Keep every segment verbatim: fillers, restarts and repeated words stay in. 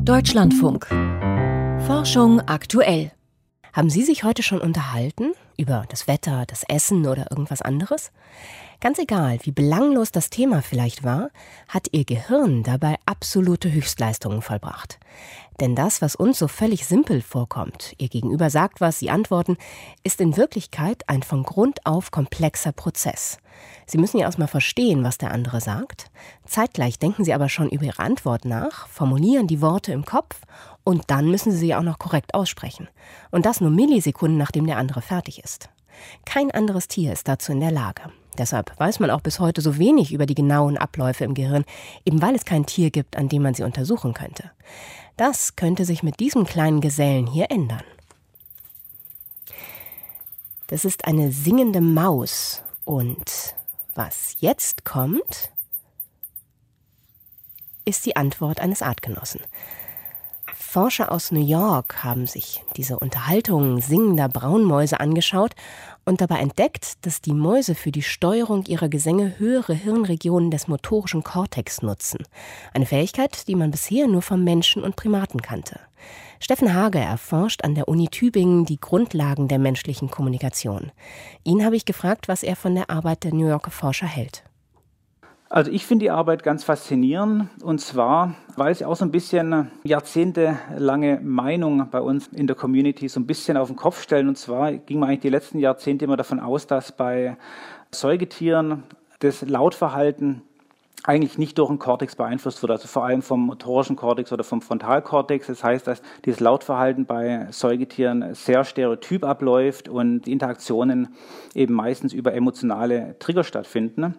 Deutschlandfunk. Forschung aktuell. Haben Sie sich heute schon unterhalten? Über das Wetter, das Essen oder irgendwas anderes? Ganz egal, wie belanglos das Thema vielleicht war, hat Ihr Gehirn dabei absolute Höchstleistungen vollbracht. Denn das, was uns so völlig simpel vorkommt, Ihr Gegenüber sagt was, Sie antworten, ist in Wirklichkeit ein von Grund auf komplexer Prozess. Sie müssen ja erstmal verstehen, was der andere sagt. Zeitgleich denken Sie aber schon über Ihre Antwort nach, formulieren die Worte im Kopf und dann müssen Sie sie auch noch korrekt aussprechen. Und das nur Millisekunden, nachdem der andere fertig ist. Kein anderes Tier ist dazu in der Lage. Deshalb weiß man auch bis heute so wenig über die genauen Abläufe im Gehirn, eben weil es kein Tier gibt, an dem man sie untersuchen könnte. Das könnte sich mit diesem kleinen Gesellen hier ändern. Das ist eine singende Maus. Und was jetzt kommt, ist die Antwort eines Artgenossen. Forscher aus New York haben sich diese Unterhaltung singender Braunmäuse angeschaut und dabei entdeckt, dass die Mäuse für die Steuerung ihrer Gesänge höhere Hirnregionen des motorischen Kortex nutzen. Eine Fähigkeit, die man bisher nur vom Menschen und Primaten kannte. Steffen Hage erforscht an der Uni Tübingen die Grundlagen der menschlichen Kommunikation. Ihn habe ich gefragt, was er von der Arbeit der New Yorker Forscher hält. Also ich finde die Arbeit ganz faszinierend, und zwar, weil sie auch so ein bisschen jahrzehntelange Meinung bei uns in der Community so ein bisschen auf den Kopf stellen. Und zwar ging man eigentlich die letzten Jahrzehnte immer davon aus, dass bei Säugetieren das Lautverhalten eigentlich nicht durch den Kortex beeinflusst wird, also vor allem vom motorischen Kortex oder vom Frontalkortex. Das heißt, dass dieses Lautverhalten bei Säugetieren sehr stereotyp abläuft und die Interaktionen eben meistens über emotionale Trigger stattfinden.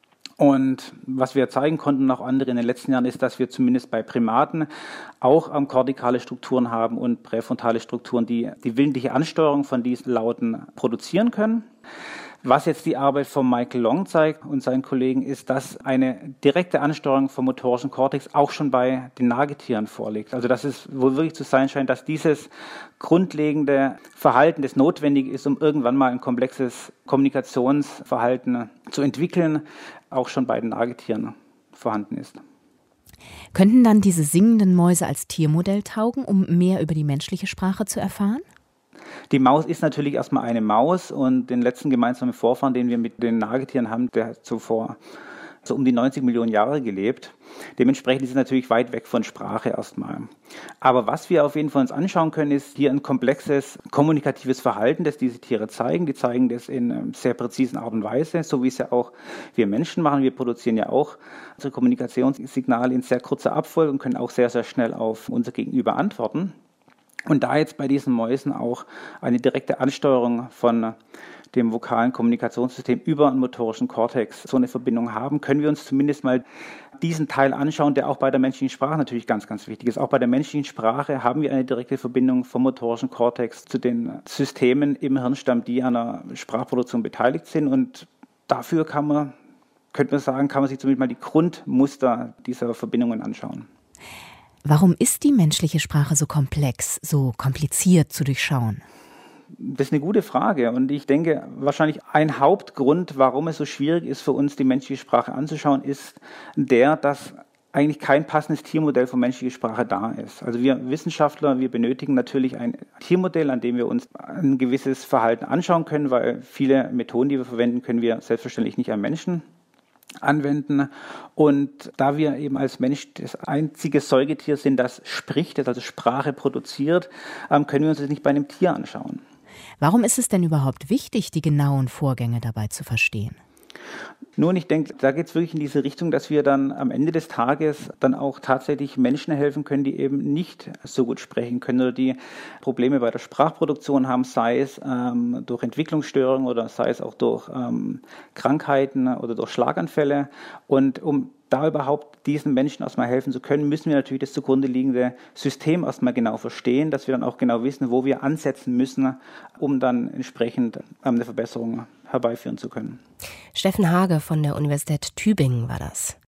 Und was wir zeigen konnten, und auch andere in den letzten Jahren, ist, dass wir zumindest bei Primaten auch ähm, kortikale Strukturen haben und präfrontale Strukturen, die die willentliche Ansteuerung von diesen Lauten produzieren können. Was jetzt die Arbeit von Michael Long zeigt und seinen Kollegen, ist, dass eine direkte Ansteuerung vom motorischen Kortex auch schon bei den Nagetieren vorliegt. Also dass es wohl wirklich zu sein scheint, dass dieses grundlegende Verhalten, das notwendig ist, um irgendwann mal ein komplexes Kommunikationsverhalten zu entwickeln, auch schon bei den Nagetieren vorhanden ist. Könnten dann diese singenden Mäuse als Tiermodell taugen, um mehr über die menschliche Sprache zu erfahren? Die Maus ist natürlich erstmal eine Maus, und den letzten gemeinsamen Vorfahren, den wir mit den Nagetieren haben, der hat zuvor so um die neunzig Millionen Jahre gelebt. Dementsprechend ist es natürlich weit weg von Sprache erstmal. Aber was wir auf jeden Fall uns anschauen können, ist hier ein komplexes kommunikatives Verhalten, das diese Tiere zeigen. Die zeigen das in sehr präzisen Art und Weise, so wie es ja auch wir Menschen machen. Wir produzieren ja auch unsere Kommunikationssignale in sehr kurzer Abfolge und können auch sehr, sehr schnell auf unser Gegenüber antworten. Und da jetzt bei diesen Mäusen auch eine direkte Ansteuerung von dem vokalen Kommunikationssystem über einen motorischen Kortex so eine Verbindung haben, können wir uns zumindest mal diesen Teil anschauen, der auch bei der menschlichen Sprache natürlich ganz, ganz wichtig ist. Auch bei der menschlichen Sprache haben wir eine direkte Verbindung vom motorischen Kortex zu den Systemen im Hirnstamm, die an der Sprachproduktion beteiligt sind. Und dafür kann man, könnte man sagen, kann man sich zumindest mal die Grundmuster dieser Verbindungen anschauen. Warum ist die menschliche Sprache so komplex, so kompliziert zu durchschauen? Das ist eine gute Frage, und ich denke, wahrscheinlich ein Hauptgrund, warum es so schwierig ist für uns, die menschliche Sprache anzuschauen, ist der, dass eigentlich kein passendes Tiermodell für menschliche Sprache da ist. Also wir Wissenschaftler, wir benötigen natürlich ein Tiermodell, an dem wir uns ein gewisses Verhalten anschauen können, weil viele Methoden, die wir verwenden, können wir selbstverständlich nicht am Menschen anwenden. Und da wir eben als Mensch das einzige Säugetier sind, das spricht, das also Sprache produziert, können wir uns das nicht bei einem Tier anschauen. Warum ist es denn überhaupt wichtig, die genauen Vorgänge dabei zu verstehen? Nun, ich denke, da geht es wirklich in diese Richtung, dass wir dann am Ende des Tages dann auch tatsächlich Menschen helfen können, die eben nicht so gut sprechen können oder die Probleme bei der Sprachproduktion haben, sei es ähm, durch Entwicklungsstörungen oder sei es auch durch ähm, Krankheiten oder durch Schlaganfälle. Und um da überhaupt diesen Menschen erstmal helfen zu können, müssen wir natürlich das zugrunde liegende System erstmal genau verstehen, dass wir dann auch genau wissen, wo wir ansetzen müssen, um dann entsprechend eine Verbesserung herbeiführen zu können. Steffen Hage von der Universität Tübingen war das.